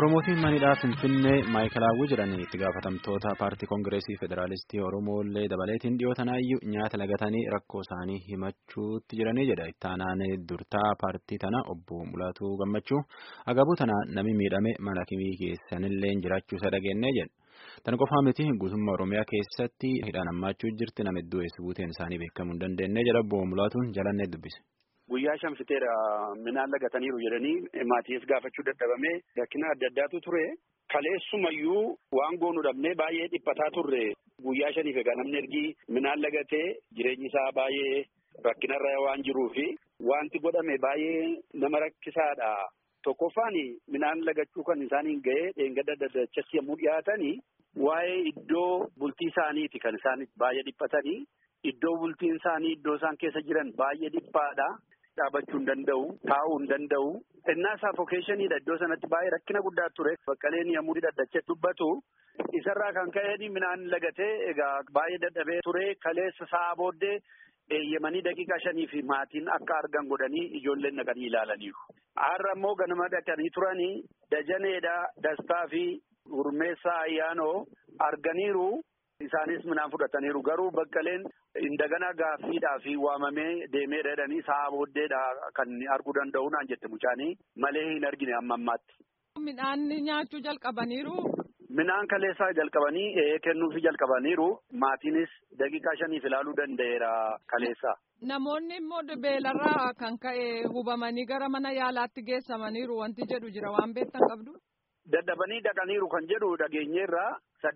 Promootiin manidhaa Finfinnee Maayikalaawwii jedhanii itti gaafatamtoota paartii Koongireesii Federaalistii Oromoolee dabaleetiin dhiyootanaayyuu nyaata lagatanii rakkoo isaanii himachuutti jiranii jedha. Ittaanaan durtaa paartii tana obbo Mulaatuu Gammachuu agabuu tana namni miidhame mana kimii keessanillee jiraachuu isa dhageenye jedha. Tan qofaa miti guutummaa Oromiyaa keessatti hidhaan hammaachuu jirti nama iddoo eessa buuteen isaanii beekamuu hin dandeenye jedha obbo Mulaatuun jalannee dubbise. Guyyaa shanfiteera minaan lagataniiru jedhanii maatiif gaafachuu dadhabamee rakkina adda addaatu ture. Kaleessumayyuu waan goonu dhabnee baay'ee dhiphataa turre. Guyyaa shaniif egaa namni ergi minaan lagatee jireenyi isaa baay'ee rakkinarra waan jiruufi wanti godhame baay'ee nama rakkisaadha. Tokkoffaan minaan lagachuu kan isaaniin ga'ee dheengadda daddachatti yommuu dhiyaatanii waa'ee iddoo bultii isaaniiti kan isaan baay'ee dhiphatanii. Iddoo bultiin isaanii iddoo isaan keessa jiran baay'ee dhiphaadha. Dhaabachuu hin danda'u, taa'uu hin danda'u. Innaa saafokeeshiniidha iddoo sanatti baay'ee rakkina guddaa ture. Baqqaleen yommuu daddachee dubbatu isarraa kan ka'een minaan lagatee egaa baay'ee dadhabee ture. Kaleessa sa'a booddee eeyyamanii daqiiqaa 5 fi maatiin akka argan godhanii ijoolleen dhaqanii ilaalaniiru. Har'a immoo ganama dhaqanii turanii Dajaneedha, Dastaa fi Gurmeessaa Ayyaanoo arganiiru. Isaanis minaan fudhataniiru garuu baqqaleen indagana gaaffiidhaa fi waamamee deemee dheedhanii sa'a booddeedha kan arguu danda'u naan jette mucaanii malee hin argine amma ammaatti. Midhaan nyaachuu jalqabaniiru. Minaan kaleessaa jalqabanii kennuufi jalqabaniiru maatiinis daqiiqaa 5 ilaaluu danda'eera kaleessaa. Namoonni immoo beelarraa kan ka'e hubamanii gara mana yaalaatti geessamaniiru wanti jedhu jira waan beektan qabdu. Dadhabanii dhaqaniiru kan jedhu dhageenyeerraa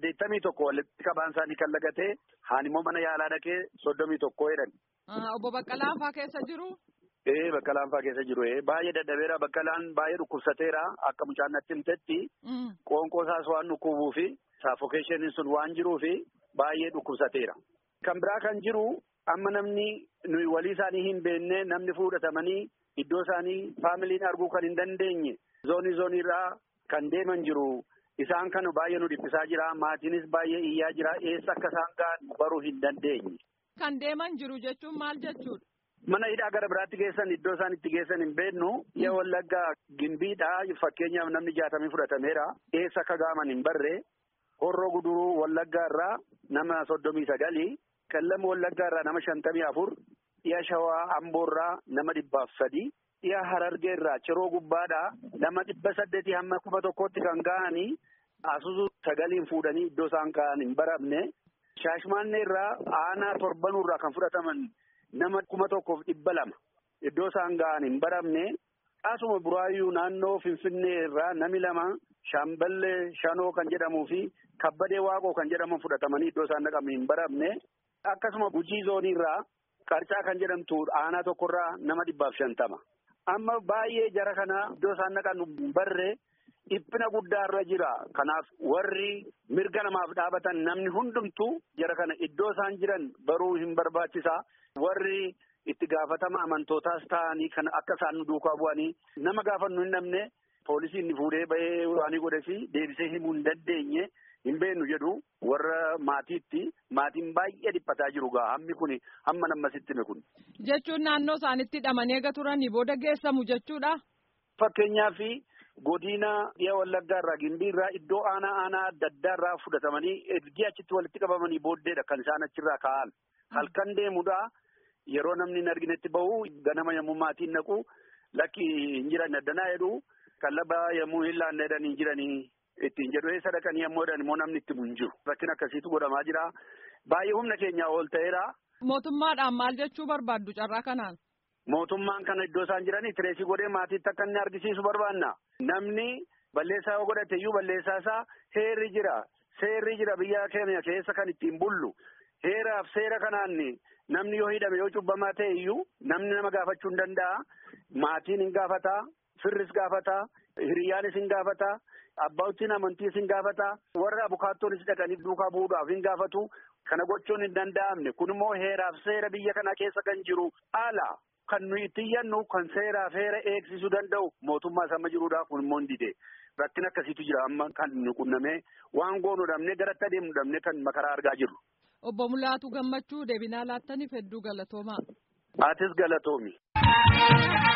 81 walitti qabaan isaanii kan lagatee haan immoo mana yaalaa dhaqee 31 jedhan. Obbo Baqqalaan fa'aa keessa jiru? Baqqalaan fa'aa keessa jiru. Baay'ee dadhabeera Baqqalaan baay'ee dhukkubsateera akka mucaan natti himtetti qoonqoo isaas waan dhukkubuu fi saafokeeshiniin sun waan jiruu fi baay'ee dhukkubsateera. Kan biraa kan jiru amma namni nuyi walii isaanii hin beekne namni fudhatamanii iddoo isaanii faamiliin arguu kan hin dandeenye zooniirraa kan deeman jiru. Isaan kana baay'ee nu dhiphisaa jira. Maatiinis baay'ee iyyaa jira. Eessa akka isaan ga'an baruu hin dandeenye. Kan deeman jiru jechuun maal jechuudha? Mana hidhaa gara biraatti geessan iddoo isaan itti geessan hin beeknu. Yaa Wallaggaa Gimbiidha. Fakkeenyaaf namni 60 fudhatameera. Eessa akka ga'aman hin barre. Horroo Guduruu Wallaggaa irraa nama 39. Qallam Wallaggaa irraa nama 54. Dhiya Shawaa Amboo irraa nama 103. Dhiya Harargee irraa Ciroo Gubbaadhaa nama 800 hamma 1,000tti kan ga'anii Asuusu 9 fuudhanii iddoo isaan ka'an hin baramne. Shaashmaannee irraa aanaa 7 irraa kan fudhataman nama 1,200 iddoo isaan ga'an hin baramne. Asuma Buraayyuu naannoo Finfinnee irraa nami 2 Shaamballee Shanoo kan jedhamuu fi Kabbadee Waaqoo kan jedhaman fudhatamanii iddoo isaan dhaqaman hin baramne. Akkasuma Gujii zoonii irraa Qarcaa kan jedhamtu aanaa tokkorraa nama 150. Amma baay'ee jara kana iddoo isaan dhaqan barree dhiphina guddaarra jira. Kanaaf warri mirga namaaf dhaabatan namni hundumtuu jara kana iddoo isaan jiran baruu hin barbaachisa. Warri itti gaafatama amantootaas ta'anii kan akka isaan duukaa bu'anii nama gaafannu hin dhabne poolisiin fuudhee bahee waanii godhe fi deebisee himuu hin dandeenye hin beeknu jedhu warra maatiitti maatiin baay'ee dhiphataa jiru gaa hammi kun hamma nammasitti hime kun. Jechuun naannoo isaanitti hidhamanii eega turanii booda geessamu jechuudha. Fakkeenyaaf godina dhiya Wallaggaa irraa Gimbii irraa iddoo aanaa adda addaa irraa fudhatamanii ergi achitti walitti qabamanii booddeedha kan isaan achirraa ka'an. Halkan deemudha yeroo namni hin arginetti bahu ganama yommuu maatiin naqu lakki hin jiran addanaa jedhu kallaba yommuu hin laanne jedhanii jiranii. Ittiin jedhu eessa dhaqanii yommuu jedhan immoo namni itti hin jiru. Rakkina akkasiitu godhamaa jira. Baay'ee humna keenyaa ol ta'eera. Mootummaadhaan maal jechuu barbaaddu carraa kanaan? Mootummaan kana iddoo isaan jiranii tireesii godhee maatiitti akka inni argisiisu barbaanna. Namni balleessaa yoo godhate iyyuu balleessaa isaa heerri jira. Seerri jira biyya keenya keessa kan ittiin bullu. Heeraaf seera kanaan namni yoo hidhame yoo cubbamaa ta'e iyyuu namni nama gaafachuu hin danda'a. Maatiin hin gaafataa. Firris gaafataa. Hiriyyaanis hin gaafataa. Abbootiin amantiis hin gaafataa. Warra abukaattonis dhaqanii duukaa bu'uudhaaf hin gaafatu. Kana gochuun hin danda'amne. Kun immoo heeraaf seera biyya kana keessa kan jiru ala. Kan nuyi itti iyyannu kan seeraaf heera eegsisuu danda'u mootummaa sama jiruudha. Kun immoo hin dide. Rakkina akkasiitu jira amma kan nu qunnamee waan goonu dhabnee garatti adeemu dhabnee kan makaraa argaa jirru. Obbo Mulaatuu Gammachuu deebinaa laattaniif hedduu galatoomaa. Atis galatoomi.